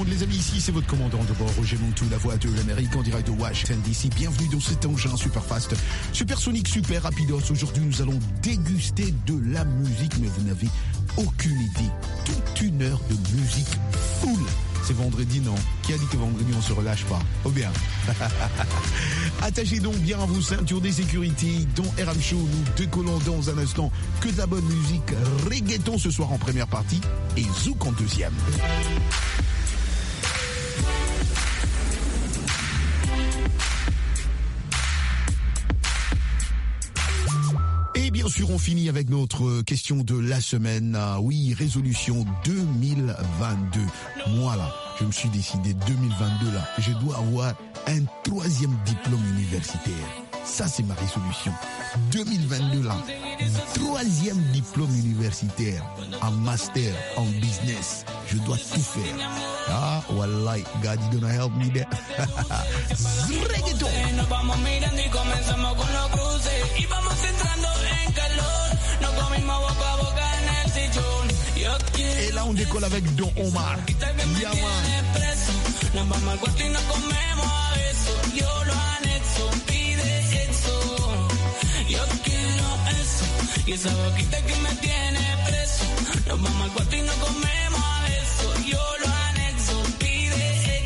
road les amis, ici c'est votre commandant de bord Roger Montou, la voix de l'Amérique en direct de Washington DC. Bienvenue dans cet engin super fast, super sonique, super rapidos. Aujourd'hui nous allons déguster de la musique, mais vous n'avez aucune idée. Toute une heure de musique full. C'est vendredi, non? Qui a dit que vendredi on se relâche pas? Oh bien. Attachez donc bien vos ceintures de sécurité. Dans RM Show, nous décollons dans un instant. Que de la bonne musique. Reggaeton ce soir en première partie et Zouk en deuxième. Bien sûr, on finit avec notre question de la semaine. Oui, résolution 2022. Moi, là, je me suis décidé 2022, là, je dois avoir un 3e diplôme universitaire. Ça, c'est ma résolution. 2022, là, 3e diplôme universitaire, en master, en business. Je dois tout faire. Ah, wallahi, God, you gonna help me there. Reggaeton. Nos vamos mirando y comenzamos con los cruces. Y vamos entrando en calor. Nos comimos boca a boca en el sillón. Et là, on décolle avec Don Omar. Nos vamos al cuarto y nos comemos a besos. Yo lo anexo, pide eso. Yo quiero eso. Y esa boquita que me tiene preso. Nos vamos al cuarto y nos comemos a besos. Yo lo anexo, pide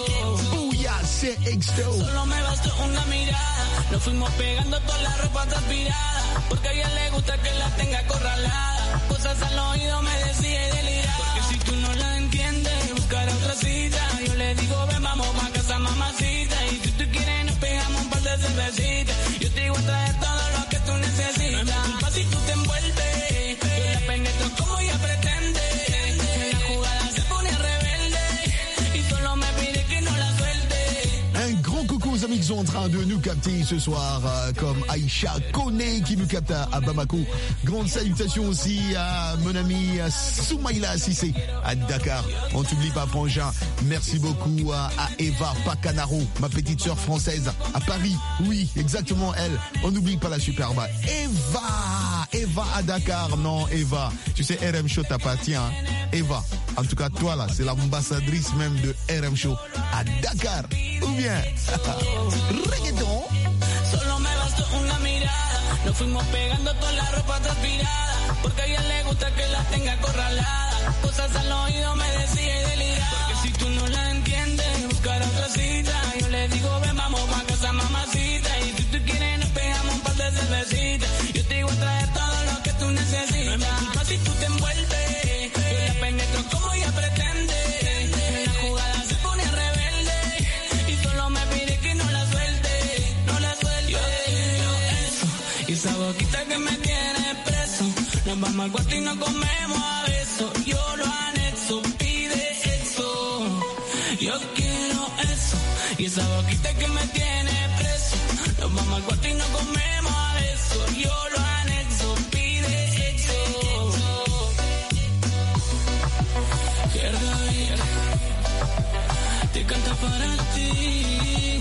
eso. Solo me bastó una mirada. Nos fuimos pegando toda la ropa transpirada. Porque a ella le gusta que la tenga acorralada. Cosas al oído me decía y deliraba. Porque si tú no la entiendes, buscar otra cita. Yo le digo, ven, vamos pa' casa, mamacita. Y si tú quieres, nos pegamos un par de cervecitas. Yo te digo a traer todo lo que tú necesitas. No es mi culpa si tú te envuelves. Yo la penetro como ella pretende. En la jugada se pone rebelde. Y solo me pide que no la suelte. Un grand coucou aux amis qui sont en train de nous capter ce soir, comme Aïcha Kone qui nous capte à Bamako. Grande salutation aussi à mon ami Soumaïla Sissé à Dakar. On t'oublie pas, Frangin. Merci beaucoup à Eva Pacanaro, ma petite sœur française à Paris. Oui, exactement elle. On n'oublie pas la superbe. Eva à Dakar. Non, Eva. Tu sais, RM Show t'appartient. Hein? Eva. En tout cas, toi là, c'est l'ambassadrice même de RM Show à Dakar. Ou bien reggaeton. Solo me bastó una mirada. Nos fuimos pegando toda la ropa transpirada. Porque a ella le gusta que la tenga acorralada. Cosas al oído me decía y deliraba. Porque si tú no la entiendes, buscar otra cita. Yo le digo, ven, vamos pa' casa, mamacita. Y si tú quieres, nos pegamos un par de cervecitas. Yo te digo a traer todo lo que tú necesitas. No es mi culpa si tú te envuelves. Yo la penetro como ella pretende. En la jugada se pone rebelde. Y solo me pide que no la suelte. No la suelte. Yo eso. Y esa boquita que me tiene preso. Nos vamos al cuarto y nos comemos a besos. Yo lo anexo, pide eso. Yo quiero eso. Y esa boquita que me tiene preso. Nos vamos al cuarto y nos comemos a besos. Yo lo anexo, pide eso. Te canta para ti.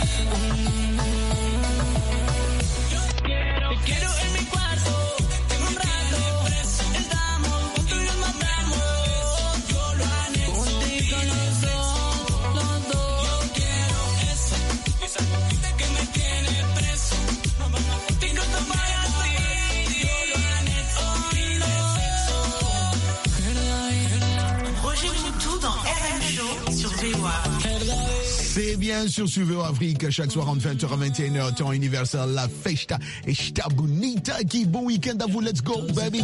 Te quiero en mi cuarto. Tengo un rato. Estamos juntos y nos matamos. Yo lo anexo. Contigo los dos. Yo quiero eso. Esa boquita que me tiene preso. Nos vamos a juntar y no te vayas a ti. Yo lo anexo. Pide eso. Roger Montou dans RM Show sur VOA. C'est bien sûr sur VOA Afrique, chaque soir en 20h à 21h, temps universel, la festa está bonita aquí. Bon week-end à vous, let's go, baby.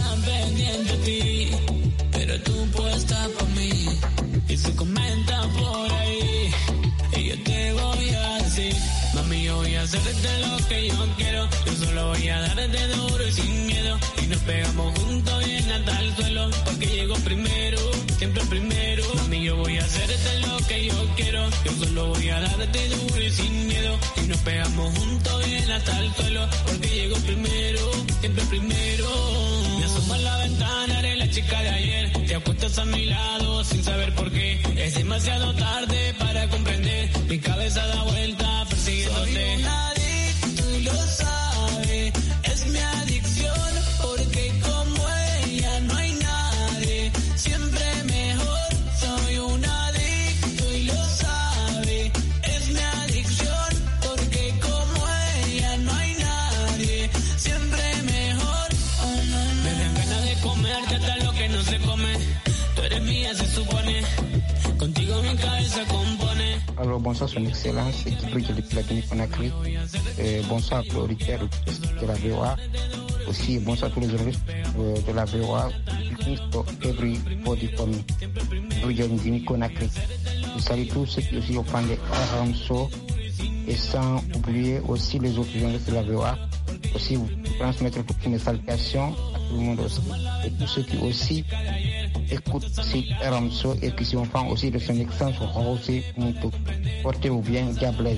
Pero tú puesta pa' mí. Y se comenta por ahí. Y yo te voy a decir, mami, yo voy a hacerte lo que yo quiero. Yo solo voy a darte duro y sin miedo. Y nos pegamos juntos bien hasta el suelo. Porque llego primero, siempre primero. Mami, yo voy a hacerte lo que yo quiero. Yo solo voy a darte duro y sin miedo. Y nos pegamos juntos bien hasta el suelo. Porque llego primero, siempre primero. Me asomo a la ventana, eres la chica de ayer. Te acuestas a mi lado sin saber por qué. Es demasiado tarde para comprender. Mi cabeza da vuelta persiguiéndote. Soy un adicto y lo sabe. Es mi adicción porque como ella no hay nadie. Siempre mejor. Soy un adicto Alors bonsoir son excellence, équipe de la Guinée-Conakry. Bonsoir aux auditeurs de la VOA. Aussi bonsoir à tous les journalistes de la VOA. For everybody from region Guinée-Conakry. Je salue tous ceux qui aussi ont parlé Aramso et sans oublier aussi les autres journalistes de la VOA. Aussi vous transmettre toutes mes salutations à tout le monde aussi. Et tous ceux qui aussi écoutent Aramso et qui sont fans aussi de son excellence José Moutou. Portez-vous bien, Diablez.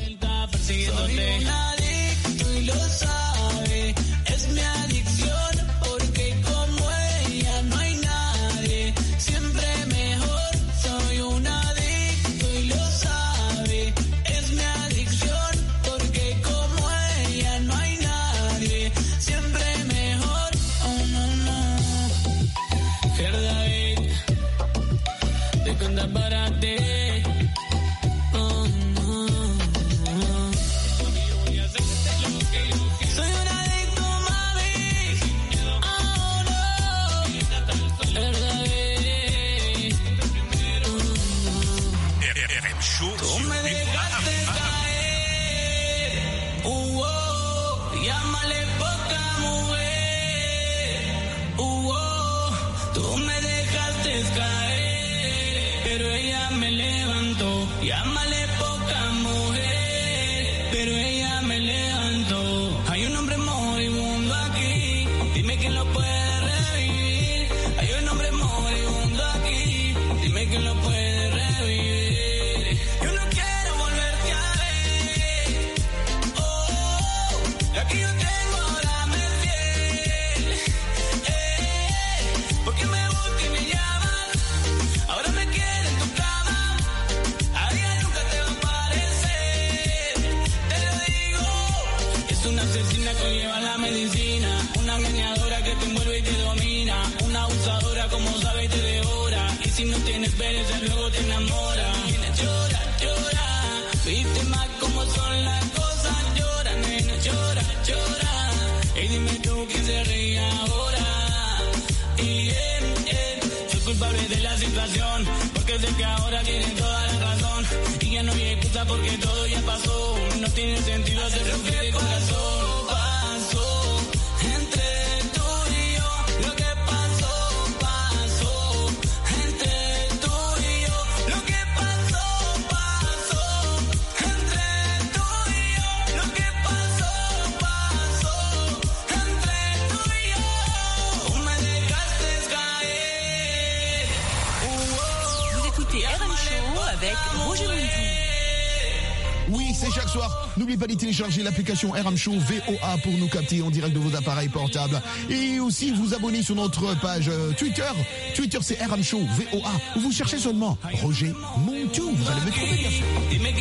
N'oubliez pas de télécharger l'application RM Show VOA pour nous capter en direct de vos appareils portables. Et aussi vous abonner sur notre page Twitter. Twitter c'est RM Show VOA. Où vous cherchez seulement Roger Montou. Vous allez me trouver bien sûr.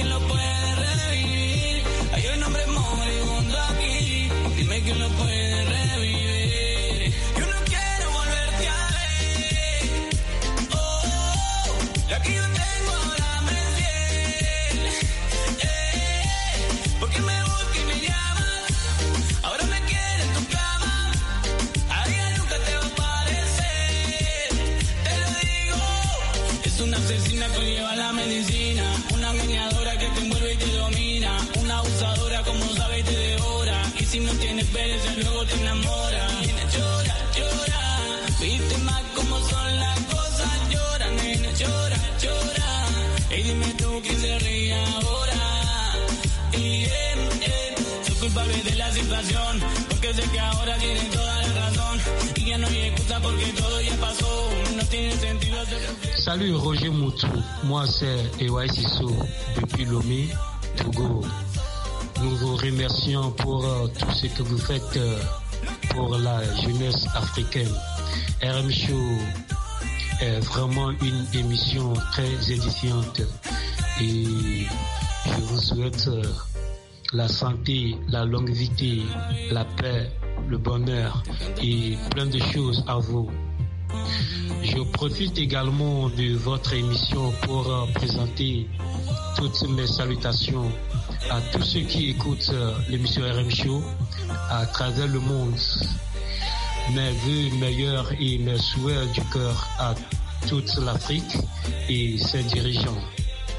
Salut Roger Moutou, moi c'est Ewaï Sissou depuis Lomé, Togo. Nous vous remercions pour tout ce que vous faites pour la jeunesse africaine. RM Show est vraiment une émission très édifiante et je vous souhaite la santé, la longévité, la paix, le bonheur et plein de choses à vous. Je profite également de votre émission pour présenter toutes mes salutations à tous ceux qui écoutent l'émission RM Show à travers le monde. Mes vœux meilleurs et mes souhaits du cœur à toute l'Afrique et ses dirigeants.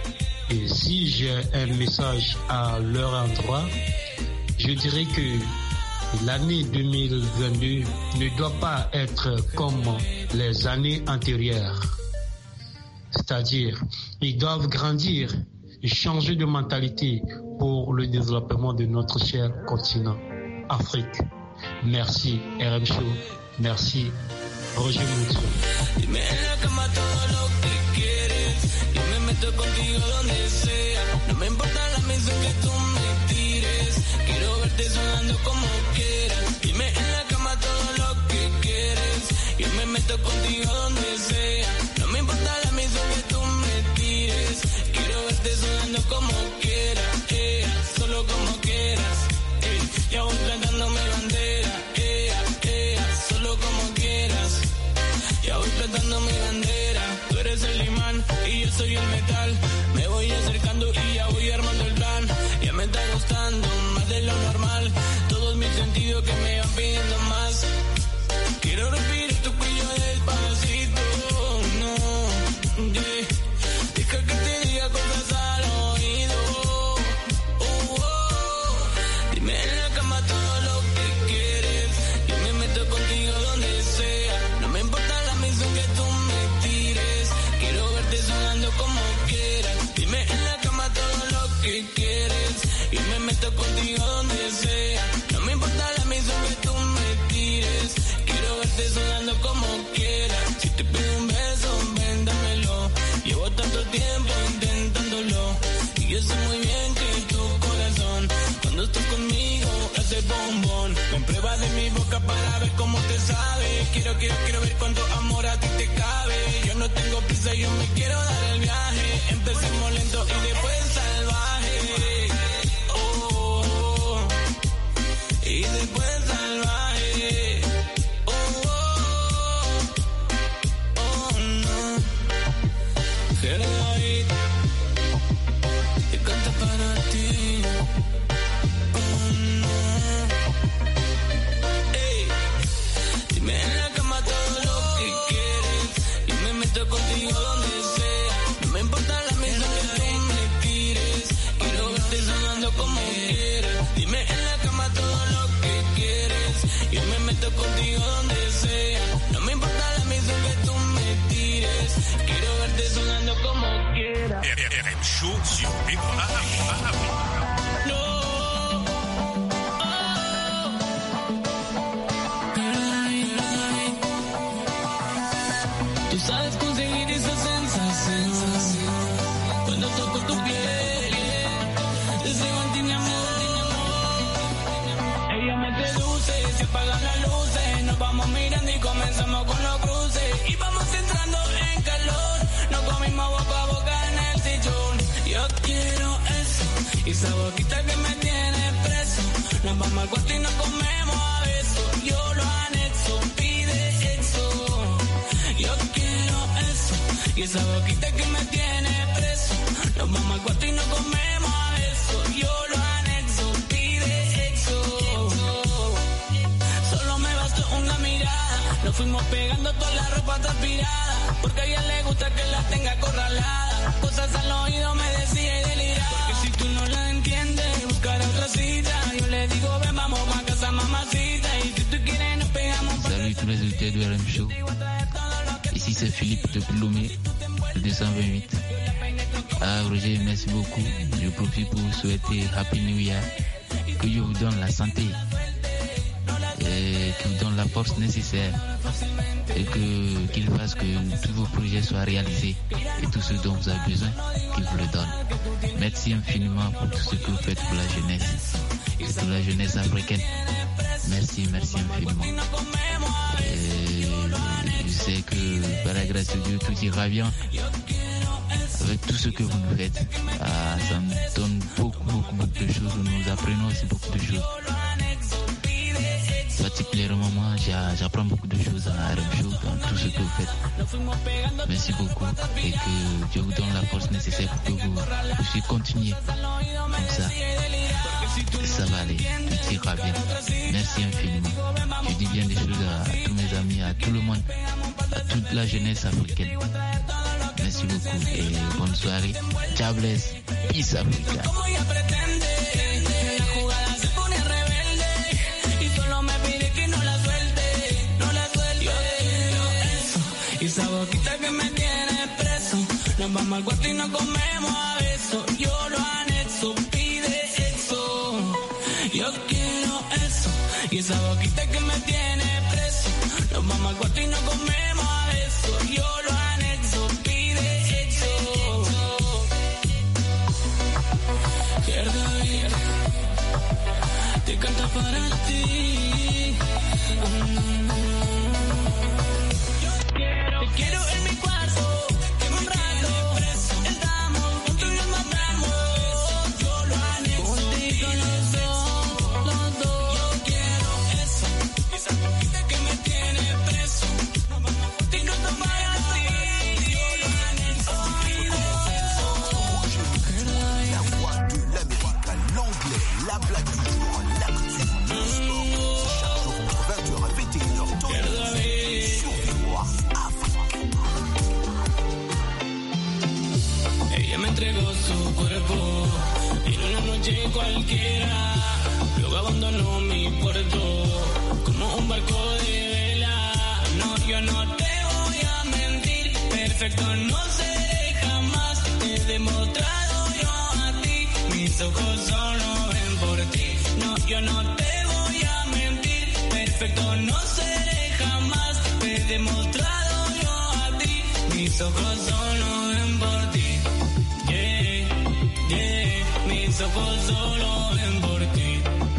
Et si j'ai un message à leur endroit, je dirais que l'année 2022 ne doit pas être comme les années antérieures. C'est-à-dire, ils doivent grandir et changer de mentalité pour le développement de notre cher continent, Afrique. Merci, RM Show. Merci, Roger Moutou. Dime en la cama todo lo que quieres. Yo me meto contigo donde sea. No me importa la misión que tú me tires. Quiero verte sudando como quieras. Dime en la cama todo lo que quieres. Yo me meto contigo donde sea. No me importa la misión que tú me tires. Quiero verte sudando como quieras. Solo como quieras. Ya voy plantando mi bandera. Solo como quieras. Ya voy plantando mi bandera. Tú eres el imán y yo soy el metal. Me voy acercando y ya voy armando el plan. Ya me está gustando más de lo normal. Todos mis sentidos que me van pidiendo más. Quiero respirar tu cuello despacito. No, yeah. Deja que te diga cosas al oído. Dime en la cama todo lo que quieres. Yo me meto contigo donde sea. No me importa la misión que tú me tires. Quiero verte sudando como quieras. Dime en la cama todo lo que quieres. Yo me meto contigo donde sea. No me importa la misión que tú me tires. Quiero verte sudando como quieras. Si te pido un beso, ven, dámelo. Llevo tanto tiempo intentándolo. Y yo sé muy bien que tu corazón, cuando estás conmigo, hace bombón. Ven, prueba de mi boca para ver cómo te sabe. Quiero ver cuánto amor a ti te cabe. Yo no tengo prisa, yo me quiero dar el viaje. Empecemos lento y después salvaje. Y después salvaje. No. Quiero David, que canta para ti. No. Ey. Dime en la cama todo lo que quieres. Yo me meto contigo donde sea. No me importa la misión que tú me tires. Quiero verte sonando como quieras. Dime en la cama todo lo que quieres. Yo me meto contigo donde sea. No me importa la misión que tú me tires. Quiero verte sonando como quieras. RM Show sur Vivre Afrique. Tú sabes conseguir esa sensación cuando toco tu piel. Deseo en ti mi amor. Ella me seduce, se apagan las luces. Nos vamos mirando y comenzamos con los cruces. Y vamos entrando en calor. Nos comimos boca a boca en el sillón. Yo quiero eso, y esa boquita que me tiene preso. Nos vamos al cuarto y nos comemos a besos. Yo lo anexo, pide exo. Yo quiero eso, y esa boquita que me tiene preso. Nos vamos al cuarto y nos comemos a besos. Yo lo anexo, pide exo. Solo me bastó una mirada. Nos fuimos pegando toda la ropa transpirada. Porque a ella le gusta que la tenga acorralada. Cosas al oído me decía y deliraba. Porque si tú no la entiendes, buscaré otra cita. Yo le digo, ven, vamos pa' casa, mamacita. Y si tú quieres, nos pegamos. Salut tous les auditeurs de RM Show. Ici c'est Philippe depuis Lomé, le 228. Ah Roger, merci beaucoup. Je profite pour vous souhaiter Happy New Year. Que Dieu vous donne la santé et qu'il vous donne la force nécessaire et qu'il fasse que tous vos projets soient réalisés et tout ce dont vous avez besoin, qu'il vous le donne. Merci infiniment pour tout ce que vous faites pour la jeunesse et pour la jeunesse africaine. Merci infiniment. Et je sais que par la grâce de Dieu, tout ira bien avec tout ce que vous nous faites. Ça me donne beaucoup de choses. Nous apprenons aussi beaucoup de choses. Particulièrement moi, j'apprends beaucoup de choses à RM Show, dans tout ce que vous faites. Merci beaucoup et que Dieu vous donne la force nécessaire pour que vous puissiez continuer comme ça. Ça va aller, tout ira bien. Merci infiniment. Je dis bien des choses à tous mes amis, à tout le monde, à toute la jeunesse africaine. Merci. Merci beaucoup et bonne soirée. Ciao bless. Peace Africa. Esa boquita que me tiene preso, nos vamos al cuarto y nos comemos a besos. Yo lo anexo, pide sexo. Yo quiero eso. Y esa boquita que me tiene preso, nos vamos al cuarto y nos comemos a besos. Yo lo anexo, pide sexo. Quiero ir, te canta para ti. Quiero en mi cuarto, que un rato estamos juntos y nos matamos. Yo lo anexo, contigo los dos. Yo quiero eso, esa boquita que me tiene preso. Nos vamos a juntar y nos tomamos así. Yo lo anexo, La voix de l'Amérique à l'anglais, la blague du jour, l'actu, le sport. Chaque jour entre 20h à 21h, sur VOA Afrique. Ella me entregó su cuerpo en una noche cualquiera, luego abandonó mi puerto como un barco de vela. No, yo no te voy a mentir, perfecto no seré jamás. Te he demostrado yo a ti, mis ojos solo ven por ti. No, yo no te voy a mentir, perfecto no seré jamás. Te he demostrado yo a ti, mis ojos solo ven por ti. Mis ojos solo ven por ti.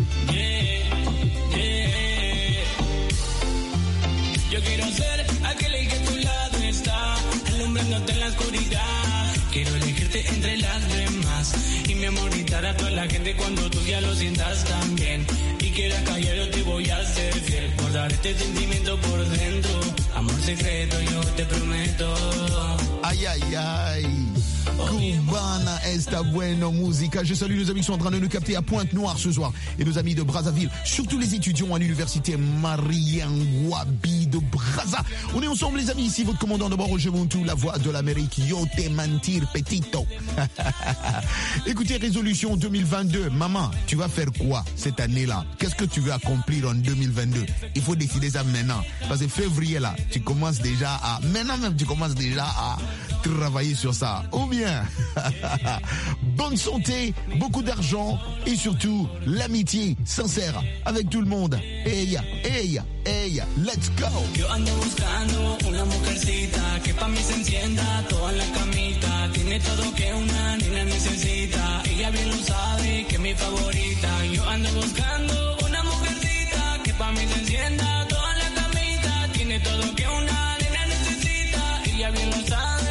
Yo quiero ser aquel que a tu lado está, alumbrándote en la oscuridad. Quiero elegirte entre las demás y memorizar a toda la gente cuando tú ya lo sientas también. Y quieras callar, yo te voy a hacer fiel. Guardar este sentimiento por dentro. Amor secreto, yo te prometo. Aïe, aïe, aïe. Cubana esta bueno musica. Je salue nos amis qui sont en train de nous capter à Pointe-Noire ce soir et nos amis de Brazzaville, surtout les étudiants à l'université Mariangwabi de Brazza. On est ensemble les amis, ici votre commandant de bord Roger Montou, la voix de l'Amérique. Yo te mentir petito. Écoutez, résolution 2022. Maman, tu vas faire quoi cette année-là? Qu'est-ce que tu veux accomplir en 2022? Il faut décider ça maintenant. Parce que février là, tu commences déjà à... Maintenant même, tu commences déjà à travailler sur ça. Ou bien, bonne santé, beaucoup d'argent et surtout l'amitié sincère avec tout le monde. Ella, let's go. Yo ando buscando una mujercita que pa' mí se encienda toda la camita. Tiene todo que una nena necesita. Ella bien lo sabe que es mi favorita. Yo ando buscando una mujercita que pa' mí se encienda toda la camita. Tiene todo que una nena necesita. Ella bien lo sabe.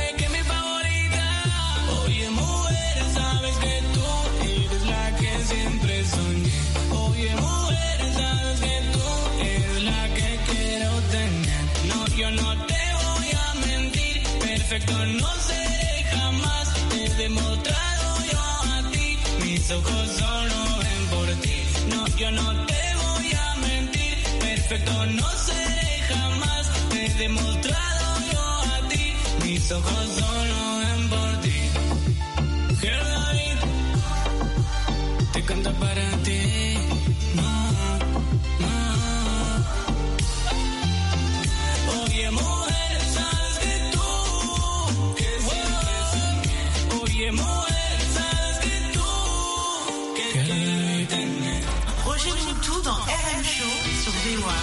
Siempre soñé. Oye, mujer, sabes que tú eres la que quiero tener. No, yo no te voy a mentir, perfecto no seré jamás. Te he demostrado yo a ti, mis ojos solo ven por ti. No, yo no te voy a mentir, perfecto no seré jamás. Te he demostrado yo a ti, mis ojos solo ven por ti. Te canta para ti, no. Oye, mujer, sabes que tú, que siempre soñé. Oye, mujer, sabes que tú, que quiero tener. Roger Montou dans RM Show sur VOA.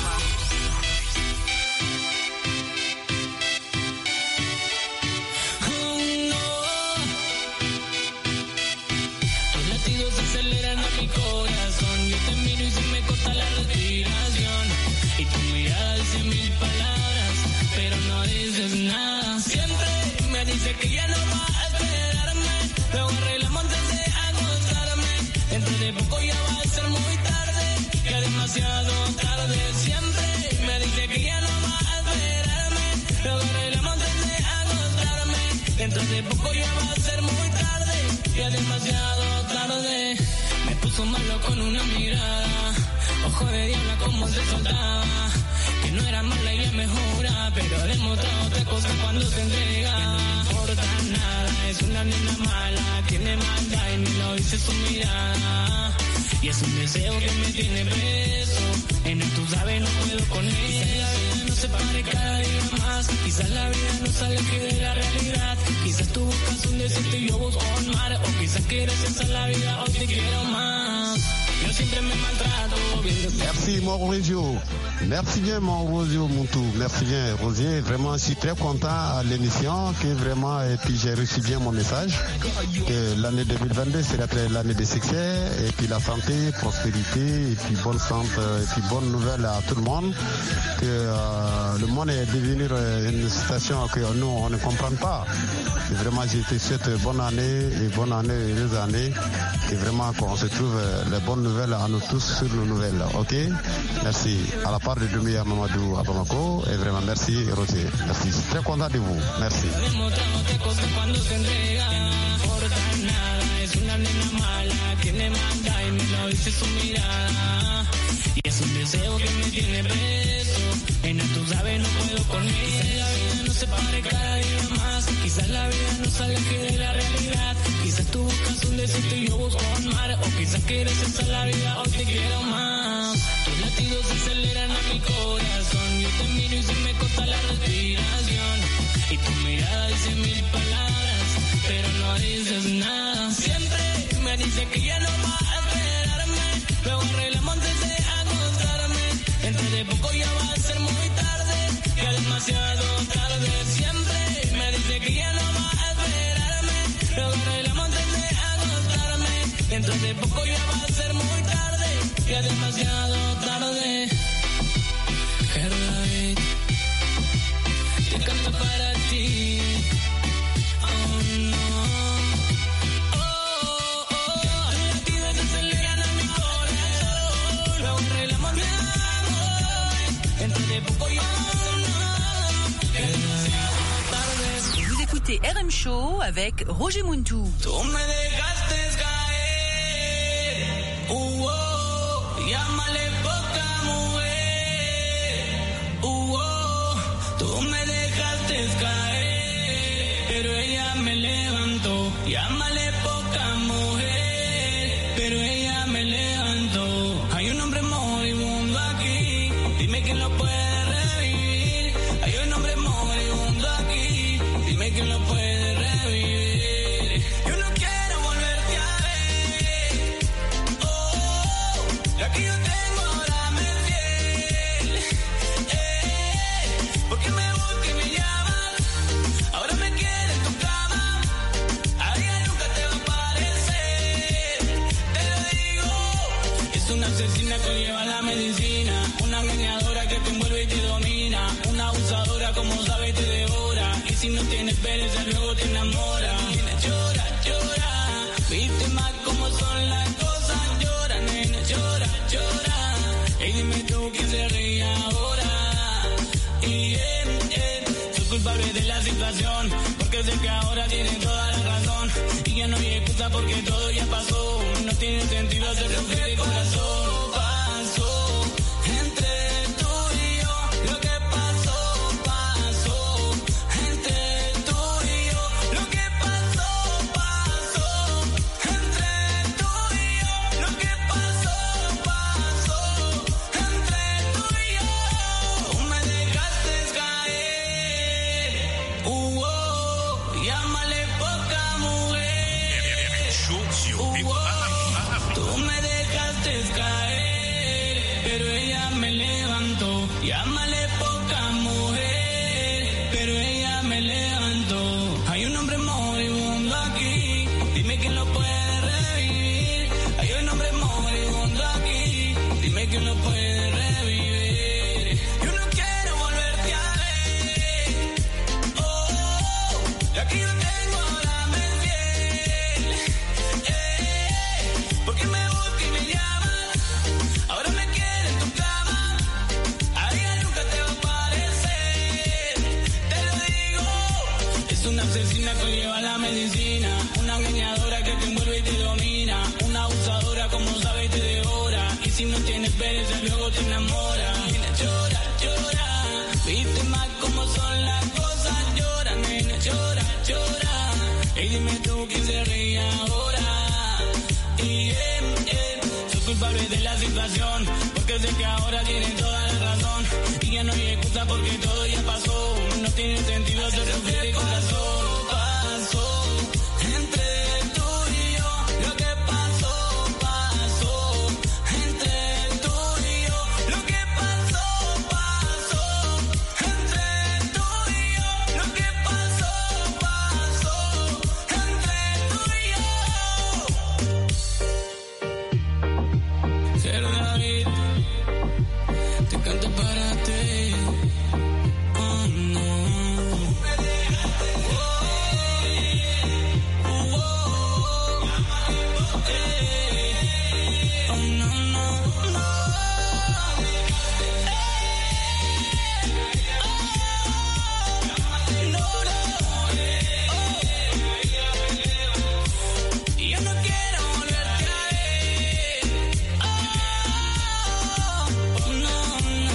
Dice que ya no va a esperarme, luego arreglamos antes de acostarme. Dentro de poco ya va a ser muy tarde, ya demasiado tarde. Siempre me dice que ya no va a esperarme, luego arreglamos antes de acostarme. Dentro de poco ya va a ser muy tarde, ya demasiado tarde. Me puso malo con una mirada, ojo de diabla como se soltaba. Que que no era mala, ella mejora, pero ha demostrado otra cosa cuando se entrega. No importa nada, es una nena mala, tiene maldad y ni lo dice su mirada. Y es un deseo que me tiene preso, en él tú sabes no puedo con ella. No se pare cada día más, quizás la vida nos aleje de la realidad. Quizás tú buscas un desierto y yo busco un mar, o quizás quieres cesar la vida, hoy te quiero más. Yo siempre me maltrato. Merci mon Rosio. Merci bien mon Rosio Montou. Merci bien Rosier. Vraiment, je suis très content à l'émission que vraiment, et puis j'ai reçu bien mon message que l'année 2022 sera l'année de succès et puis la santé, prospérité et puis bonne santé et puis bonne nouvelle à tout le monde. Que le monde est devenu une situation que nous on ne comprend pas. Et vraiment, je te souhaite bonne année, heureuse année. Et vraiment qu'on se trouve les bonnes nouvelles à nous tous sur nos nouvelles. Ok? Merci. À la part de Doumbouya Mamadou à Bamako. Et vraiment merci Rosier. Merci. Je suis très content de vous. Merci. Y es un deseo que me tiene preso, en él tú sabes no puedo con ella. La vida no se pare cada día más, quizás la vida nos aleje de la realidad. Quizás tú buscas un desierto y yo busco un mar, o quizás quieres cesar la vida, hoy te quiero más. Tus latidos aceleran a mi corazón, yo te miro y se me corta la respiración. Y tu mirada dice mil palabras, pero no dices nada. Siempre me dice que ya no va a esperarme, luego arreglamos antes de acostarme. Dentro de poco ya va a ser muy tarde, ya demasiado tarde. Siempre me dice que ya no va a esperarme, luego arreglamos antes de acostarme. Dentro de poco ya va a ser muy tarde, ya demasiado tarde. David, te canto para ti. Oh no. Vous écoutez RM Show avec Roger Muntou. Llámale poca mujer. Tú me dejaste caer, pero ella me levantó. Llámale poca mujer, pero ella me levantó. Hay un hombre moribundo aquí, dime quién lo puede revivir. Hay un hombre moribundo aquí, dime quién lo puede revivir. Yo no quiero volverte a ver. La que yo tengo ahora me es fiel. Porque me buscas y me llamas, ahora me quieres en tu cama. A ella nunca te va a parecer, te lo digo. Es una asesina que lleva la medicina, una engañadora que te envuelve y te domina, una abusadora como sabe te devora, y si no tienes pereza luego te enamora. Llora, llora, viste más como son las cosas. Llora, nena, llora, llora. Y dime tú quién se ríe ahora. Y soy culpable de la situación, porque sé que ahora tienen toda la razón. Y ya no hay excusa porque todo ya pasó. No tiene sentido hacer lo que de corazón pasó. Entre tú y yo, lo que pasó, pasó. Entre tú y yo, lo que pasó, pasó. Entre tú y yo, lo que pasó, pasó. Entre tú y yo, tú me dejaste caer. Llámale poca mujer. Tú me dejaste caer, pero ella me levantó. Llámale poca mujer, pero ella me levantó. Hay un hombre moribundo aquí, dime quién lo puede revivir. Hay un hombre moribundo aquí, dime quién lo puede revivir. Yo no quiero volverte a ver. La que yo tengo ahora me es fiel. Porque me buscas y me llamas, ahora me quieres en tu cama. A ella nunca te va a parecer, te lo digo. Es una asesina que lleva la medicina, una engañadora que te envuelve y te domina, una abusadora como sabe te devora, y si no tienes pereza luego te enamora. Llora, llora, Viste más cómo son las cosas, llora, nena, llora, llora. Y dime tú quién se ríe ahora. Y soy culpable de la situación, porque sé que ahora tienen toda la razón. Y ya no hay excusa porque todo ya pasó. No tiene sentido hacer sufrir el corazón. Pasó entre tú y yo, lo que pasó, pasó. Entre tú y yo, lo que pasó, pasó. Entre tú y yo, lo que pasó, pasó. Entre tú y yo. Ser David, te canto para ti. Oh no. Oh no, no, no. Yo no quiero volverte a ver. Oh no, no.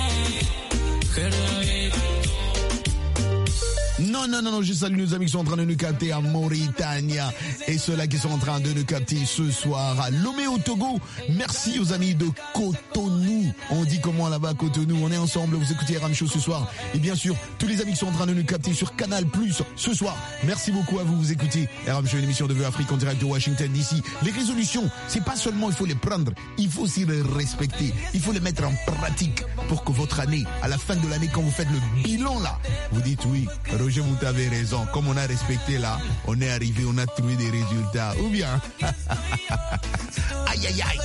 Non, je salue nos amis qui sont en train de nous capter à Mauritanie et ceux-là qui sont en train de nous capter ce soir à Lomé au Togo. Merci aux amis de Cotonou. On dit comment là-bas Cotonou? On est ensemble, vous écoutez RM Show ce soir. Et bien sûr, tous les amis qui sont en train de nous capter sur Canal Plus ce soir. Merci beaucoup à vous, vous écoutez RM Show, une émission de Vue Afrique en direct de Washington DC. Les résolutions, c'est pas seulement il faut les prendre, il faut aussi les respecter. Il faut les mettre en pratique pour que votre année, à la fin de l'année, quand vous faites le bilan là, vous dites oui, Roger Mouta avait raison. Comme on a respecté là, on est arrivé, on a trouvé des résultats. Ou bien aïe aïe aïe.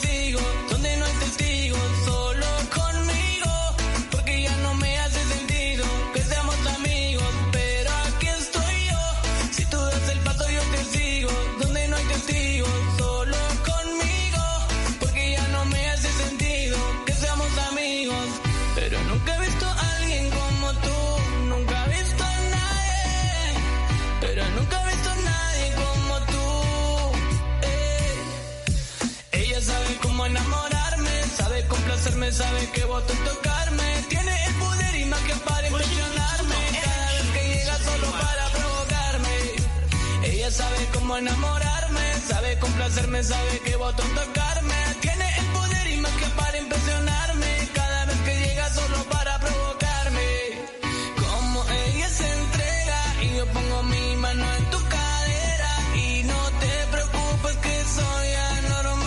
Sabe que botón tocarme, tiene el poder y magia para impresionarme. Cada vez que llega solo para provocarme. Ella sabe cómo enamorarme, sabe complacerme, sabe que botón tocarme. Tiene el poder y magia para impresionarme. Cada vez que llega solo para provocarme. Como ella se entrega y yo pongo mi mano en tu cadera. Y no te preocupes que soy anormal.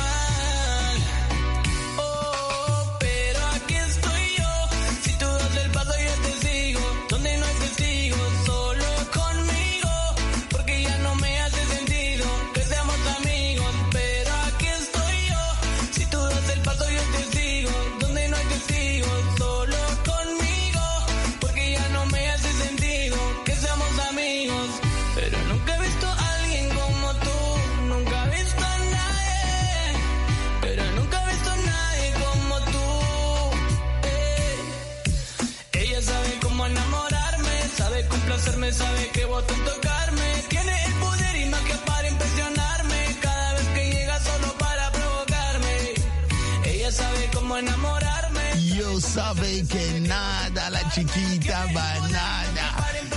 Sabe que botón tocarme, tiene el poder y magia para impresionarme. Cada vez que llega solo para provocarme. Ella sabe cómo enamorarme. Yo sabe que nada, la chiquita banana.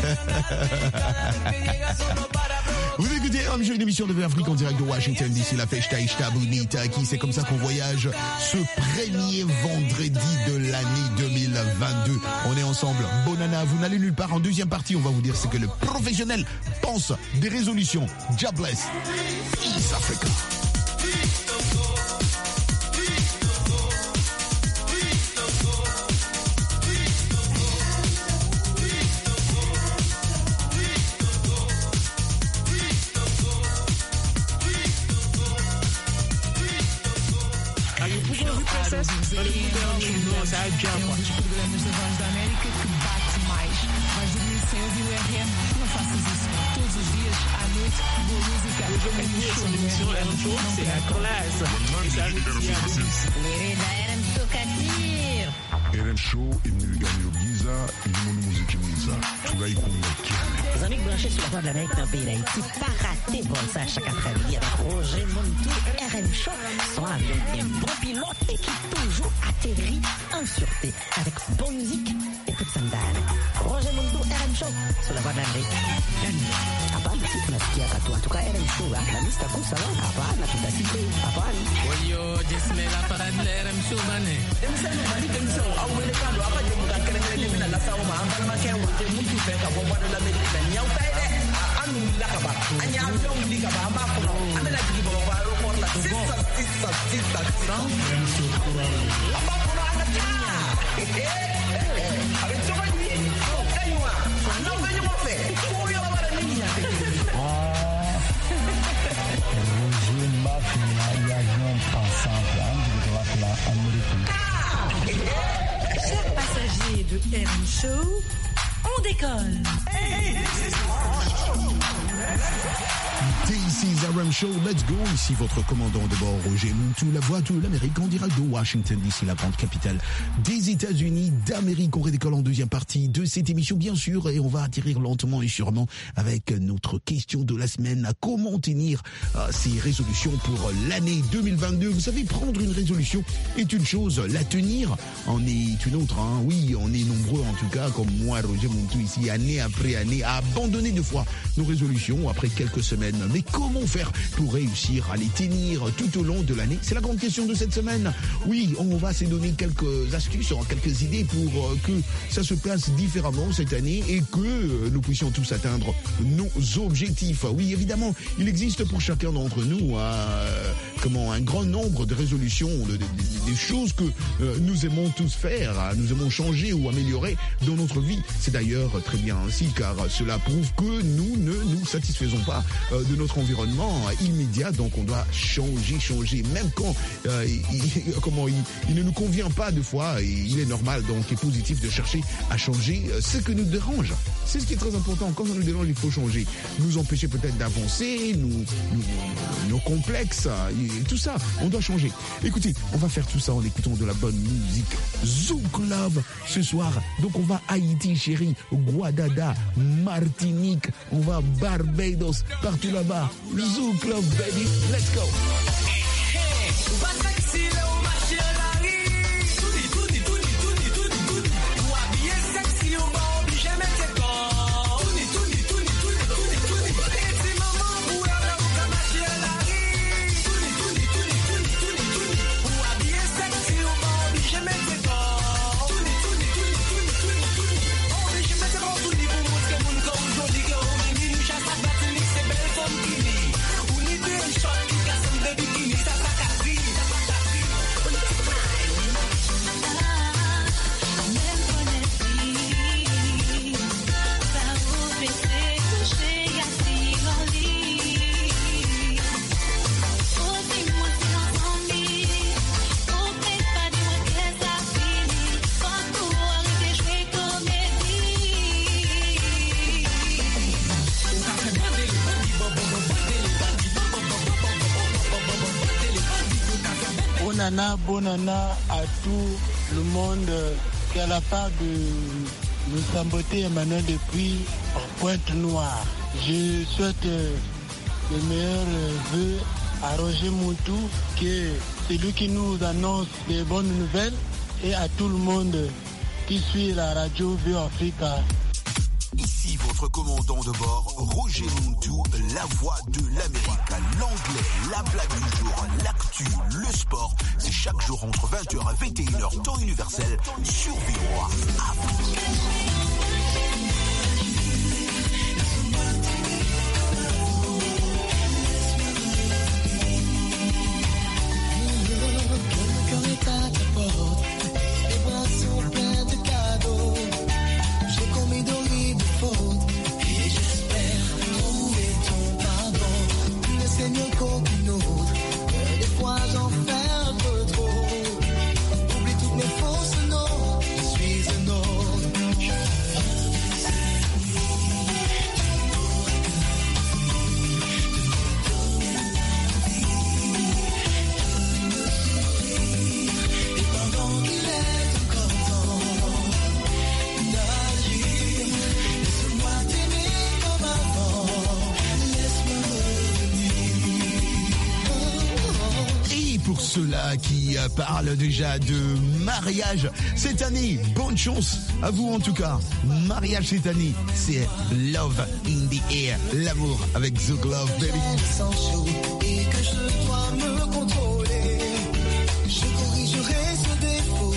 Vous écoutez une émission de Vue Afrique en direct de Washington DC, la Festa Ista Bonita, qui c'est comme ça qu'on voyage ce premier vendredi de l'année 2022. On est ensemble. Bonana, vous n'allez nulle part. En deuxième partie, on va vous dire ce que le professionnel pense des résolutions. Jobless. East Africa. É um dos programas da Voz da América que bate mais. Vais dormir sem ouvir o RM? Não faças isso. Todos os dias, à noite, boa música. C'est la classe. Les raids RM Soccer. RM Show imnigani Giza, Limon Musique Miza. Tugaïkouna Kiane. Les amis branchés sur la voie de l'Amérique dans le pays d'Haïti, pas raté bon ça chaque après-midi avec Roger Montou, RM Show. Son avion est un bon pilote et qui toujours atterrit en sûreté avec bonne musique et toute sandale. Roger Montou, RM Show sur la voie de l'Amérique. Hapana, si tunasikia katu. En tout cas, RM Show, la liste à coup, ça va. Hapana, tutasikia. Hapana. Oyo, Jesmela parade la RM Show, bane. Chers passagers de RM Show, on décolle. This is RM Show, let's go. Ici votre commandant de bord, Roger Montou, la voix de l'Amérique en direct de Washington DC, la grande capitale des États-Unis d'Amérique. On redécolle en deuxième partie de cette émission, bien sûr, et on va atterrir lentement et sûrement avec notre question de la semaine. Comment tenir ces résolutions pour l'année 2022? Vous savez, prendre une résolution est une chose, la tenir en est une autre. Hein. Oui, on est nombreux, en tout cas, comme moi, Roger Montou, ici, année après année, à abandonner deux fois nos résolutions après quelques semaines. Mais comment faire pour réussir à les tenir tout au long de l'année? C'est la grande question de cette semaine. Oui, on va se donner quelques astuces, quelques idées pour que ça se passe différemment cette année et que nous puissions tous atteindre nos objectifs. Oui, évidemment, il existe pour chacun d'entre nous un grand nombre de résolutions, des choses que nous aimons tous faire, nous aimons changer ou améliorer dans notre vie. C'est d'ailleurs très bien ainsi, car cela prouve que nous ne nous satisfaisons pas de notre environnement immédiat, donc on doit changer, même quand il ne nous convient pas deux fois, et il est normal donc et positif de chercher à changer ce que nous dérange. C'est ce qui est très important. Quand ça nous dérange, il faut changer, nous empêcher peut-être d'avancer, nos complexes, et tout ça, on doit changer. Écoutez, on va faire tout ça en écoutant de la bonne musique. Zouk Love ce soir. Donc on va Haïti, chérie, Guadada, Martinique, on va Barbados, partout là-bas. Zouk Love, baby, let's go. Bonana à tout le monde qui a la part de nous saboter Emmanuel depuis Pointe-Noire. Je souhaite les meilleurs vœux à Roger Montou, qui est celui qui nous annonce des bonnes nouvelles, et à tout le monde qui suit la radio VO-Africa. Ici votre commandant de bord, Roger Montou, la voix de l'Amérique, l'anglais, la blague du jour, l'actu, le sport. C'est chaque jour entre 20h et 21h, temps universel, sur VOA Afrique. Oublie toutes mes fausses notes, je suis un autre. pour ceux-là qui parlent déjà de mariage cette année. Bonne chance à vous en tout cas. Mariage cette année, c'est Love in the Air. L'amour avec The Glove, baby. Et que je dois me contrôler, je corrigerai ce défaut.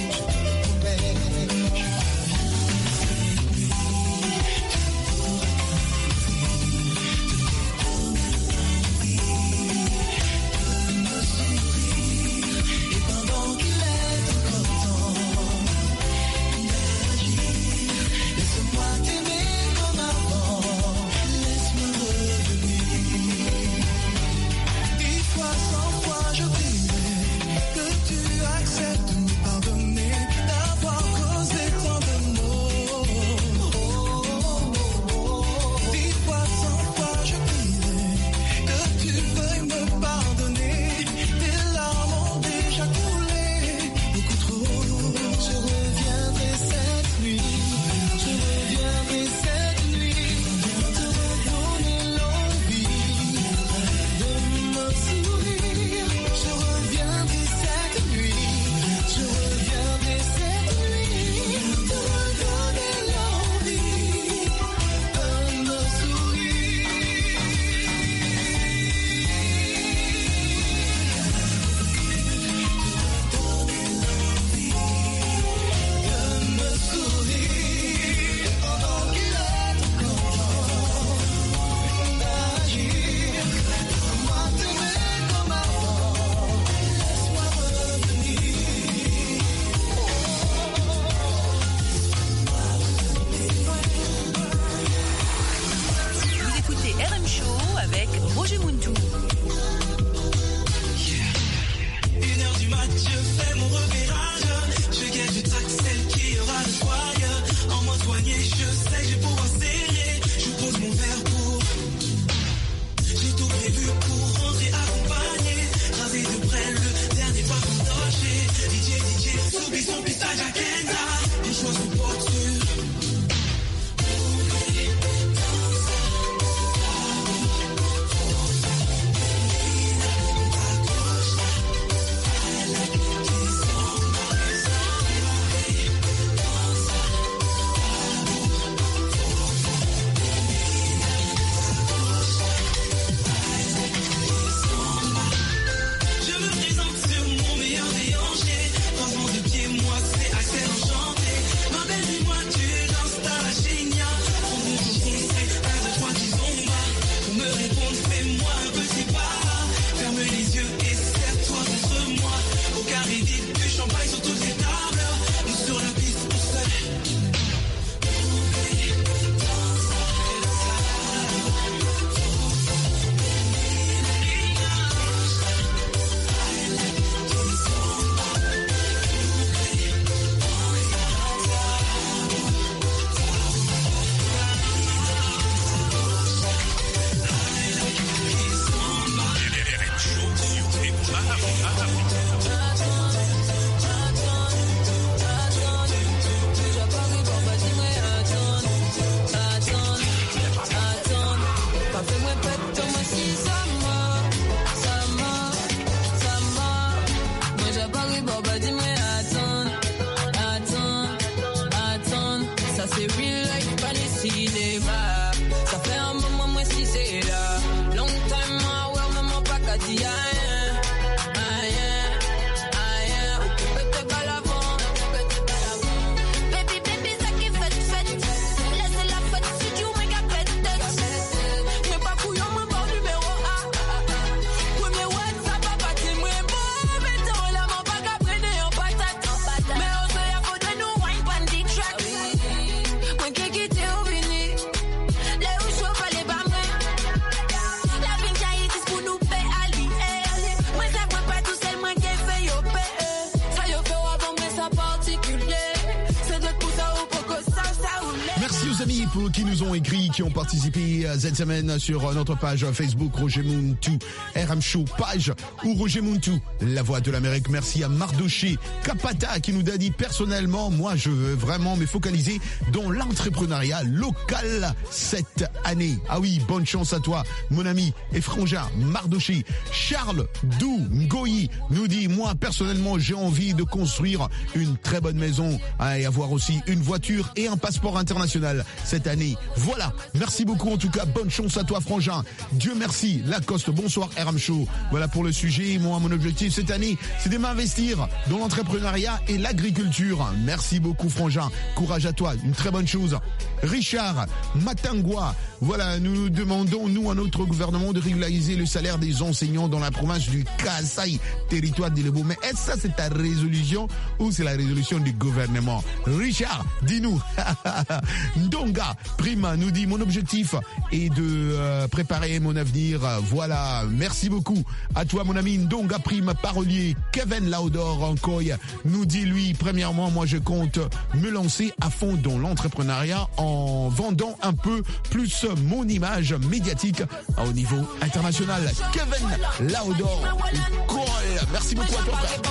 qui nous ont écrit, qui ont participé cette semaine sur notre page Facebook Roger Muntu, RM Show page ou Roger Muntu, la voix de l'Amérique. Merci à Mardoché Kapata qui nous a dit personnellement, moi je veux vraiment me focaliser dans l'entrepreneuriat local cette année. Ah oui, bonne chance à toi mon ami et frangin Mardoché. Charles Dou Ngoyi nous dit, moi personnellement j'ai envie de construire une très bonne maison et avoir aussi une voiture et un passeport international cette année. Voilà, merci beaucoup en tout cas, bonne chance à toi frangin. Dieu merci. Lacoste, bonsoir RM Show. Voilà pour le sujet. Moi, mon objectif cette année, c'est de m'investir dans l'entrepreneuriat et l'agriculture. Merci beaucoup frangin, courage à toi, une très bonne chose. Richard Matangwa, voilà, nous demandons nous à notre gouvernement de régulariser le salaire des enseignants dans la province du Kasaï, territoire de l'Ebo. Mais est-ce que ça c'est ta résolution ou c'est la résolution du gouvernement? Richard, dis-nous. Ndonga Prima nous dit, mon objectif est de préparer mon avenir. Voilà, merci beaucoup à toi mon ami Ndonga Prima. Parolier Kevin Laudor Ankoy nous dit, lui, premièrement, moi je compte me lancer à fond dans l'entrepreneuriat en vendant un peu plus mon image médiatique au niveau international. Kevin Laudor Ankoy, merci beaucoup à toi frère.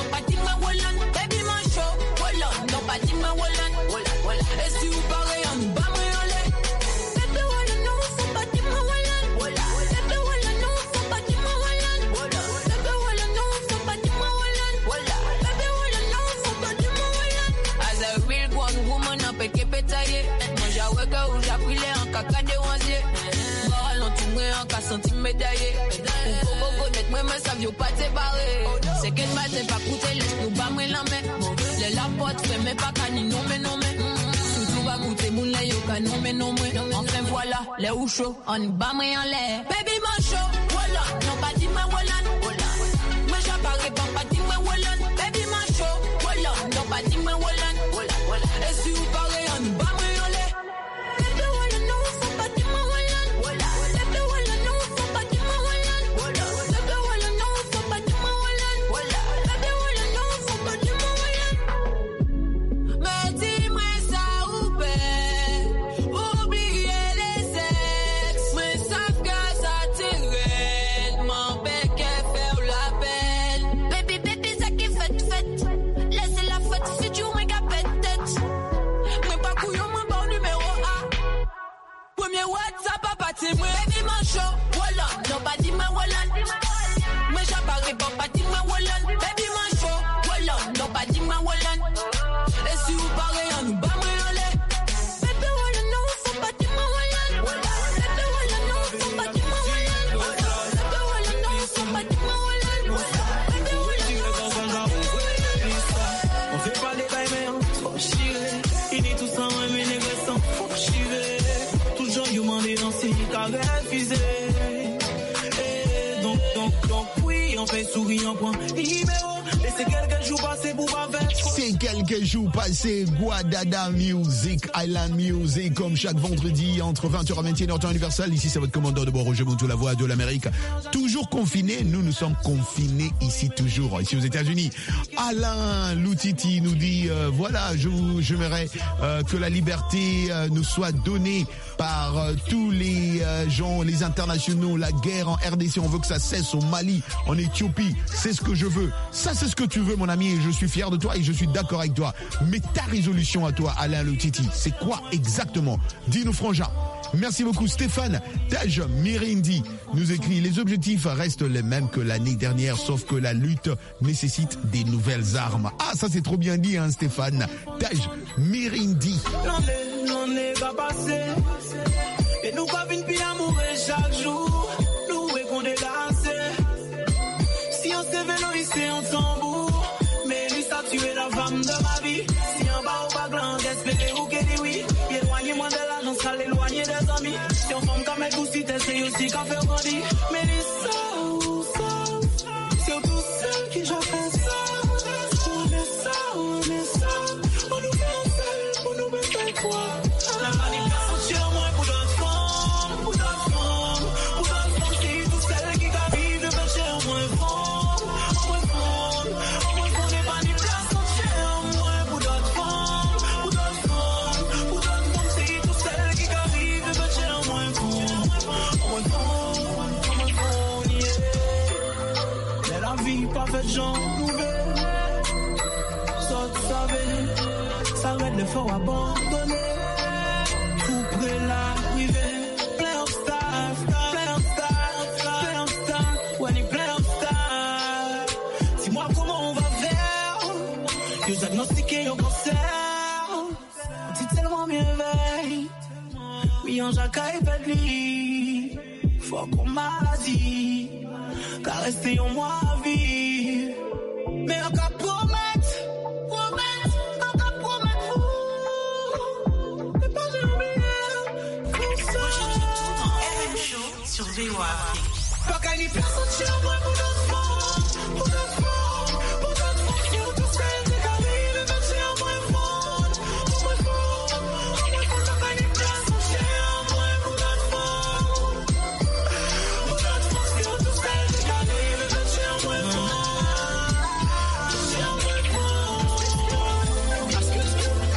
C'est qu'elle m'a pas coûté, laisse-nous pas me la mettre. Les la porte, fais même pas qu'à ni non mais. Surtout va goûter mon lait, yo qu'à non mais. Enfin voilà, les ou chaud, on bat moi en l'air. Baby mon show, voilà, non pas dis moi voilà. Mais j'apparais pas dis moi voilà. Baby mon show, voilà, non pas dis moi voilà. Et si vous parlez, on bat moi en l'air. Baby voilà, non, faut pas dis moi voilà. Baby voilà, non, faut pas dis moi voilà. Baby voilà, non, faut pas dis moi voilà. Baby voilà, non, faut pas dis moi voilà. Mais dis-moi ça ou pas, oubliez les sexes. Mais savent que ça t'irrite, m'empêche faire la peine. Baby, ça qui fait. Laissez la fête, si tu m'es capé tête. Mais pas couillon, mon bon numéro A. Premier WhatsApp, papa, t'es moi. Baby, mon show, voilà, non pas dis-moi voilà. Mais j'apparais pas dis-moi voilà. Baby, mon show, voilà, non pas dis-moi voilà. Et si vous parlez, on nous bat moi en l'air. Baby, voilà, non, faut pas dis-moi voilà. Baby, voilà, non, faut pas dis-moi voilà. Baby, voilà, non, faut pas dis-moi voilà. Baby, voilà, non. On fait pas des bails, mais on faut chier. Il dit tout ça, mais les gars sont faut chier. Toujours, you m'en dit dans ces carrés refusés. Donc, oui, on fait sourire en point. Numéro, laissez quelques jours passer pour pas faire. C'est quelques jours passés, Guadada Music, Island Music, comme chaque vendredi entre 20h et 21h temps universel. Ici, c'est votre commandeur de bord, Roger Muntu, la voix de l'Amérique. Toujours confiné, nous sommes confinés ici toujours, ici aux États-Unis. Alain Loutiti nous dit, voilà, j'aimerais que la liberté nous soit donnée par tous les gens, les internationaux. La guerre en RDC, on veut que ça cesse au Mali, en Éthiopie. C'est ce que je veux. Ça, c'est ce que tu veux, mon ami, et je suis fier de toi et je suis d'accord avec toi. Mais ta résolution à toi, Alain Loutiti, c'est quoi exactement? Dis-nous, frangin. Merci beaucoup. Stéphane Taj Mirindi nous écrit, les objectifs restent les mêmes que l'année dernière, sauf que la lutte nécessite des nouvelles armes. Ah, ça c'est trop bien dit, hein, Stéphane Taj Mirindi. L'on n'est pas passé. Et nous pas une pire amoureux chaque jour. Nous est qu'on délassé. Si on se vélo ici en tambour. Mais lui ça tué la femme de ma vie. Si en bas ou pas grand, espérez ou qu'elle dit oui. Éloignez-moi de l'agence, à l'éloigner des amis. Si on forme comme un coup, si t'essayes aussi qu'à faire grandir. Mais les ça, c'est tout seul qui j'en fais ça. On est ça. On nous fait seul, on nous met pas quoi. La manipulation, moi, pour d'autres femmes. gens nouvelles. Ça va être l'effort abandonné. Tout près l'arrivée. Plein of stars, plein of stars, plein of stars. Ouais, ni plein of stars. Dis-moi comment on va faire. Yo diagnostiqué au cancer. Tu tellement bien veille. Oui, en jacquard et pas de lit. Faut qu'on m'a dit. Car rester en moi à vivre. Mais on va promettre. Sur VOA Afrique. Pas qu'à n'y personne chez moi pour notre fond, pour notre fond, pour notre fond. Si on tous fait, c'est qu'arrive, même chez moi fond, pour notre fond, pas qu'à n'y personne chez moi pour notre fond, pour notre fond. Si on tous fait, c'est qu'arrive, même chez moi fond, parce que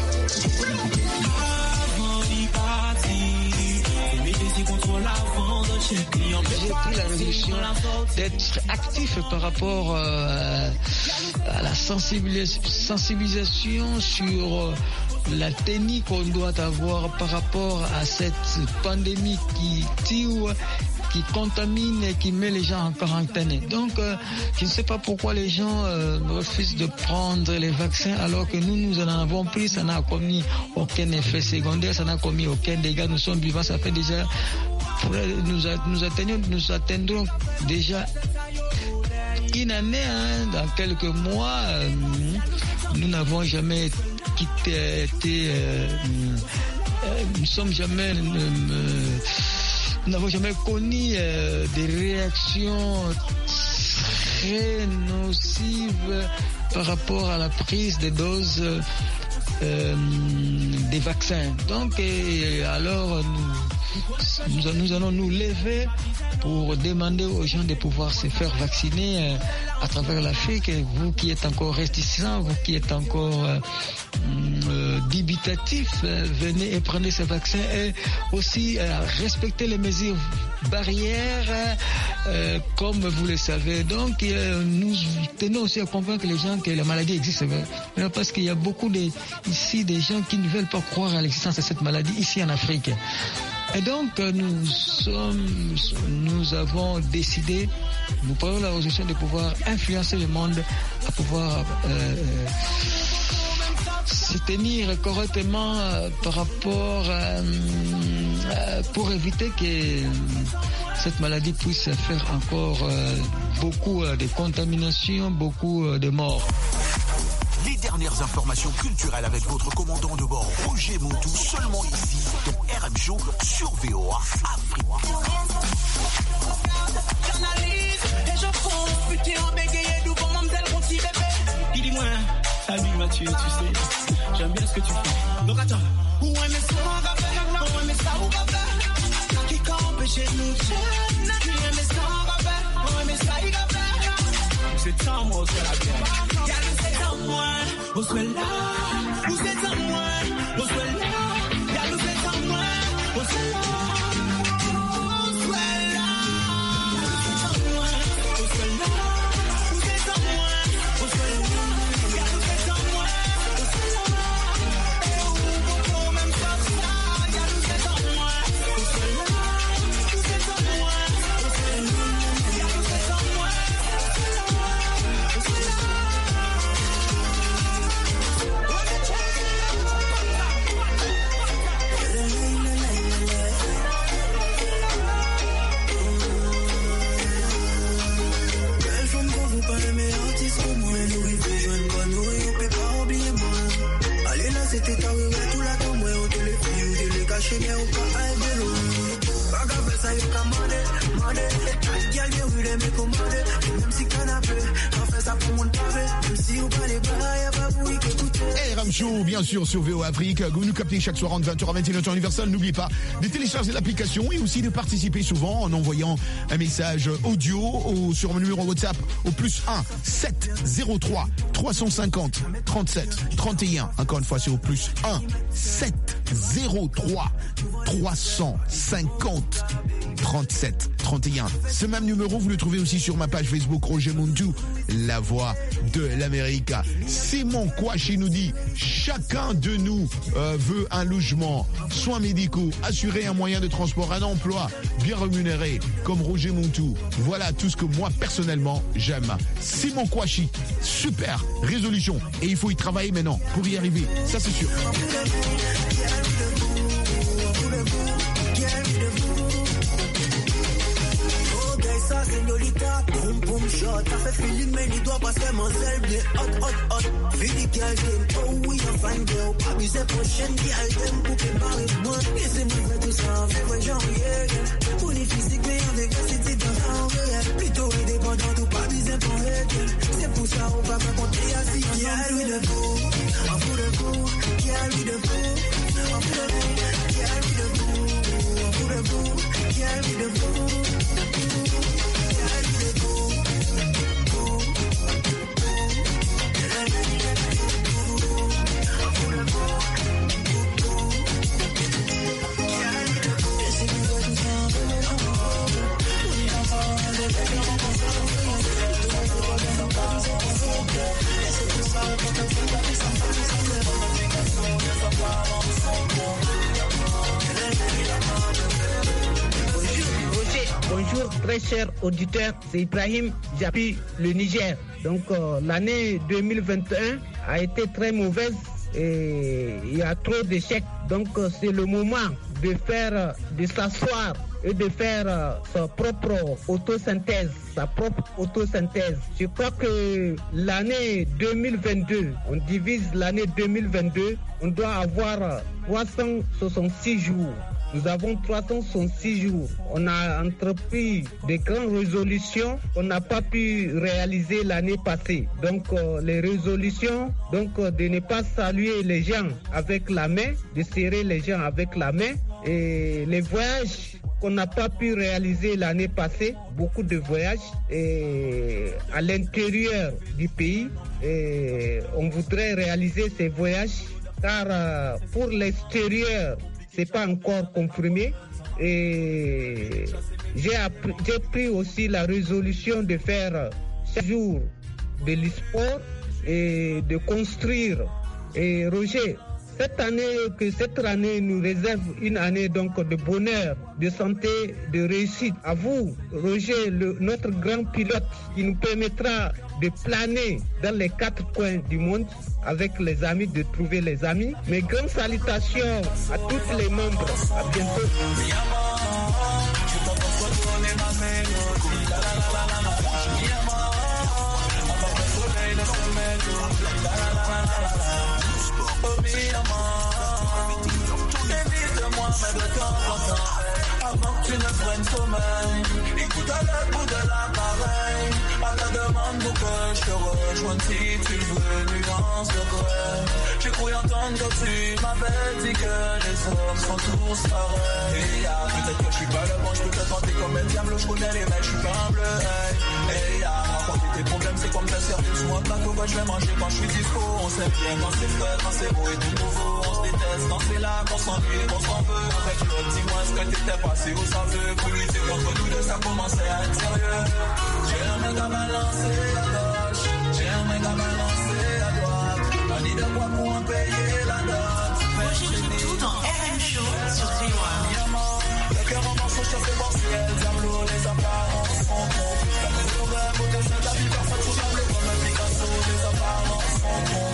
avant d'y partir, c'est métier contre l'avant. J'ai pris la résolution d'être actif par rapport à la sensibilisation sur la technique qu'on doit avoir par rapport à cette pandémie qui tue, qui contamine et qui met les gens en quarantaine. Donc, je ne sais pas pourquoi les gens refusent de prendre les vaccins alors que nous en avons pris, ça n'a commis aucun effet secondaire, ça n'a commis aucun dégât, nous sommes vivants, ça fait déjà... Nous atteindrons déjà une année, dans quelques mois. Nous n'avons jamais nous n'avons jamais connu des réactions très nocives par rapport à la prise des doses des vaccins. Donc, alors nous allons nous lever pour demander aux gens de pouvoir se faire vacciner à travers l'Afrique. Vous qui êtes encore réticents, vous qui êtes encore dubitatifs, venez et prenez ce vaccin et aussi respectez les mesures barrières comme vous le savez. Donc nous tenons aussi à convaincre les gens que la maladie existe, parce qu'il y a beaucoup ici des gens qui ne veulent pas croire à l'existence de cette maladie ici en Afrique. Et donc, nous avons décidé, nous prenons la résolution de pouvoir influencer le monde à pouvoir se tenir correctement par rapport pour éviter que cette maladie puisse faire encore beaucoup de contamination, beaucoup de morts. Les dernières informations culturelles avec votre commandant de bord Roger Montou, seulement ici dans RM Show sur VOA Afrique. J'analyse et je fonce, putain en bégayé d'où bon mamzelle mon petit bébé. Dis-moi, salut Mathieu, tu sais, j'aime bien ce que tu fais. Donc attends, où est mes soins, où est mes ça ou gabé? Qui qu'a empêché de nous tuer? Qui est mes soins, où est mes ça y gabé? C'est tant moi, c'est la bière. Y'a le c'est en moi, on soit là. Où c'est en moi, on soit là. Y'a le c'est en moi, on soit là. On soit là. Y'a le c'est en moi, on soit là. Où c'est en moi, on soit là. Y'a le c'est en moi, on soit là. Et où pour même ça, y'a le c'est en moi, on soit là. Où c'est en moi, on soit là. Y'a le c'est en moi. C'était ta rue, tout la tombe, au téléphone, je l'ai caché, mais au cas à vélo. Bagabé, ça y est, commandé, mandé, il y a les rues, les mecs commandés, même si canapé, on fait ça pour mon pavé, même si on pas les bras, y'a pas pour y écouter. RM Show, bien sûr, sur VOA Afrique. Vous nous captez chaque soir entre 20h à 21h temps universel. N'oubliez pas de télécharger l'application et aussi de participer souvent en envoyant un message audio sur mon numéro WhatsApp au +1 703 350 37 31. Encore une fois, c'est au +1 703 350 37 31. Ce même numéro, vous le trouvez aussi sur ma page Facebook Roger Muntu, la voix de l'Amérique. Simon Kouachi nous dit, chacun de nous veut un logement, soins médicaux, assurer un moyen de transport, un emploi bien rémunéré, comme Roger Muntu. Voilà tout ce que moi, personnellement, j'aime. Simon Kouachi, super résolution. Et il faut y travailler maintenant pour y arriver. Ça, c'est sûr. Señorita, boom boom shot. I feel feeling many do pas myself the hot. Feel the girl them, oh we a fine girl. Papi se prochaine girl them pour préparer moi. Et c'est moi tout ça, fait janvier. Pour les physiques mais avec la cité dans janvier. Plutôt indépendant tout pas besoin pour elle. C'est pour ça on va pas compter à 6 girl with the boo. I'm for the boo, girl with the boo. I'm for the boo, girl with the boo. I'm for the boo, girl with the boo. Bonjour très chers auditeurs, c'est Ibrahim, j'appuie le Niger. Donc l'année 2021 a été très mauvaise et il y a trop d'échecs. Donc c'est le moment de s'asseoir et de faire sa propre autosynthèse. Je crois que l'année 2022, on divise l'année 2022, on doit avoir 366 jours. Nous avons 366 jours. On a entrepris de grandes résolutions qu'on n'a pas pu réaliser l'année passée. Donc les résolutions, de ne pas saluer les gens avec la main, de serrer les gens avec la main. Et les voyages qu'on n'a pas pu réaliser l'année passée, beaucoup de voyages à l'intérieur du pays. Et on voudrait réaliser ces voyages car pour l'extérieur, c'est pas encore confirmé et j'ai pris aussi la résolution de faire chaque jour de l'e-sport et de construire. Et Roger, cette année nous réserve une année donc de bonheur, de santé, de réussite. À vous, Roger, notre grand pilote qui nous permettra de planer dans les 4 coins du monde avec les amis, de trouver les amis. Mes grandes salutations à tous les membres. À bientôt. Avant que tu ne prennes sommeil, écoute à le bout de l'appareil. À ta demande pour que je te rejoigne si tu veux nuance de grêle. J'ai cru entendre que tu m'avais dit que les hommes sont tous pareils. Peut-être que je suis pas le bon, je peux te tenter comme un diable. Je connais les mecs, je suis pas un bleu. Raconter tes problèmes, c'est comme te servir sous un plateau que je vais manger quand je suis dispo. On s'aime bien quand c'est frais, quand c'est beau et tout nouveau. On se déteste quand c'est là, qu'on s'ennuie, qu'on s'en veut. Avec l'autre, dis-moi ce que t'étais passé où ça veut. Pour lutter contre nous deux, ça commençait à être sérieux. J'ai un mec à balancer à gauche, j'ai un mec à balancer à droite. On dit de quoi pour en payer la note. Roger Muntu dans RM Show sur VOA. Le cœur en morceaux, je te fais penser, elle diablo, les apparences sont bons. La prise au vrai, beauté, c'est la vie, parfois tout semble comme un Picasso, les apparences sont bons.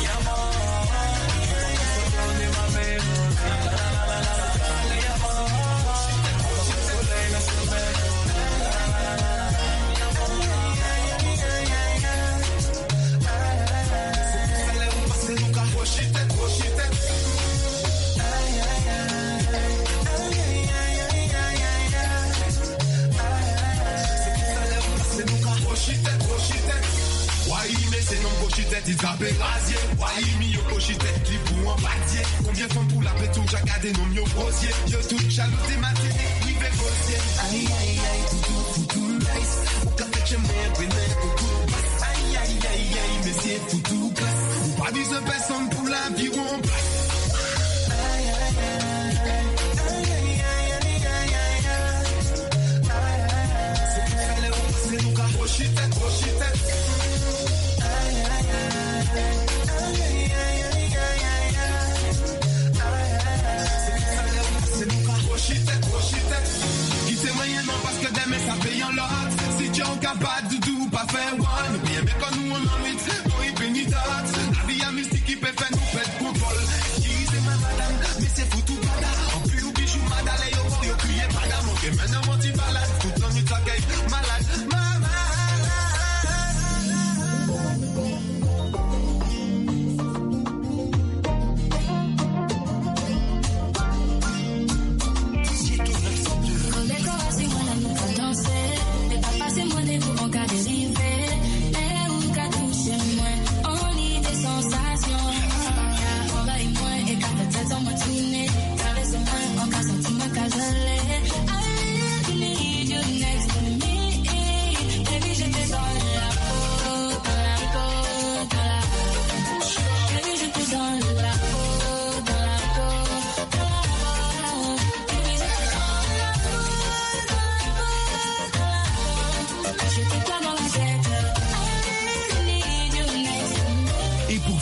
Il tapait rasier, why mi yo cochité, li pour en bâtier. Combien de fois pour la pétou, j'ai gardé non yo grossier. Yo tout jaloux des matins, il fait grossier. Aïe aïe aïe, tout nice. Ou quand tu m'aimes, venez au coup. Aïe aïe aïe aïe, mais c'est foutu classe. Ou pas besoin de personne pour la vie ou en place. Aïe aïe aïe aïe aïe aïe aïe aïe aïe aïe.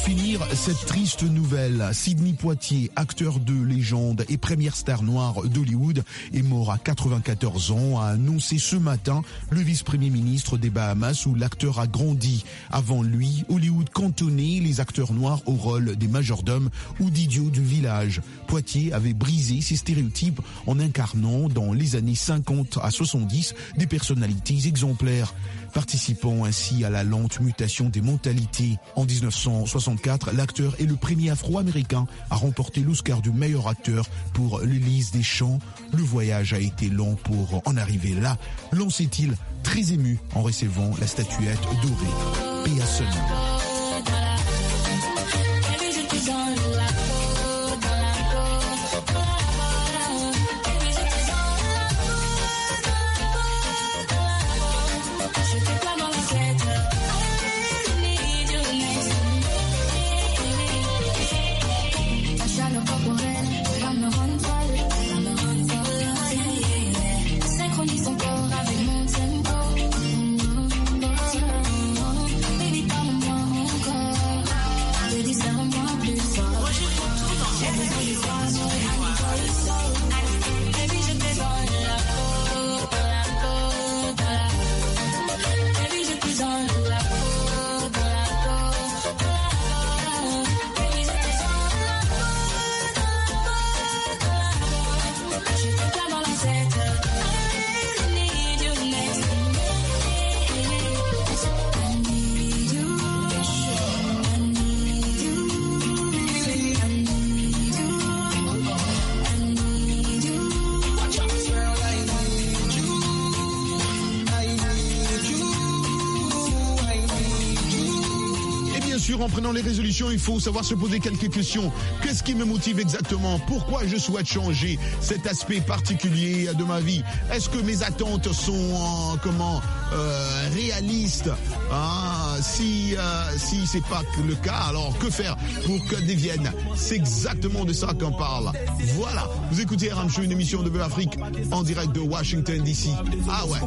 finir cette triste nouvelle, Sidney Poitier, acteur de légende et première star noire d'Hollywood, est mort à 94 ans, a annoncé ce matin le vice-premier ministre des Bahamas où l'acteur a grandi. Avant lui, Hollywood cantonnait les acteurs noirs au rôle des majordomes ou d'idiots du village. Poitier avait brisé ces stéréotypes en incarnant dans les années 50 à 70 des personnalités exemplaires, participant ainsi à la lente mutation des mentalités. En 1964, l'acteur est le premier afro-américain à remporter l'Oscar du meilleur acteur pour l'Élysée des Champs. Le voyage a été long pour en arriver là, lançait-il très ému en recevant la statuette dorée. Paix à son âme. En prenant les résolutions, il faut savoir se poser quelques questions. Qu'est-ce qui me motive exactement? Pourquoi je souhaite changer cet aspect particulier de ma vie? Est-ce que mes attentes sont réalistes? Si c'est pas le cas, alors que faire pour que devienne? C'est exactement de ça qu'on parle. Voilà, vous écoutez RM Show, une émission de Belle Afrique en direct de Washington DC. Ah ouais.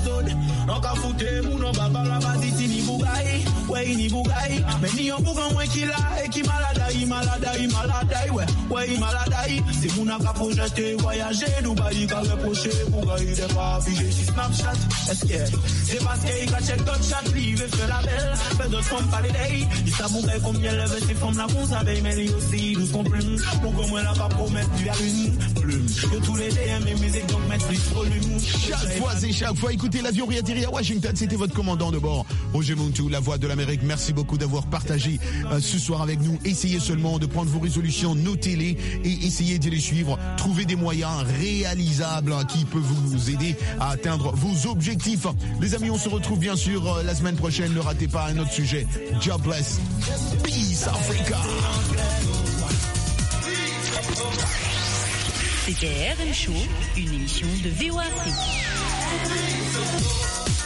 Ni yon bougan wè ki la, e ki maladai, ouais, maladai. C'est moun a ka projete, voyager, Dubaï, ka reproche, Bougaï, de pa fige si Snapchat. Est-ce que c'est parce qu'il ka check d'autres chat, li veut faire la belle, fait d'autres femmes parler d'elle. Il sa Bougaï combien lève ces femmes là qu'on savait, mais lui aussi, nous sont plumes. Pour que moi la pa promettre lui à une plume. Que tous les DM et musique donc mettre plus volume. Chaque fois, écoutez, l'avion réatterri à Washington, c'était votre commandant de bord, Roger Muntu, la voix de l'Amérique. Merci beaucoup d'avoir partagé ce soir avec nous. Essayez seulement de prendre vos résolutions, notez-les et essayez de les suivre. Trouvez des moyens réalisables qui peuvent vous aider à atteindre vos objectifs. Les amis, on se retrouve bien sûr la semaine prochaine. Ne ratez pas un autre sujet. Jobless. Peace Africa. C'était RM Show, une émission de VOA Afrique.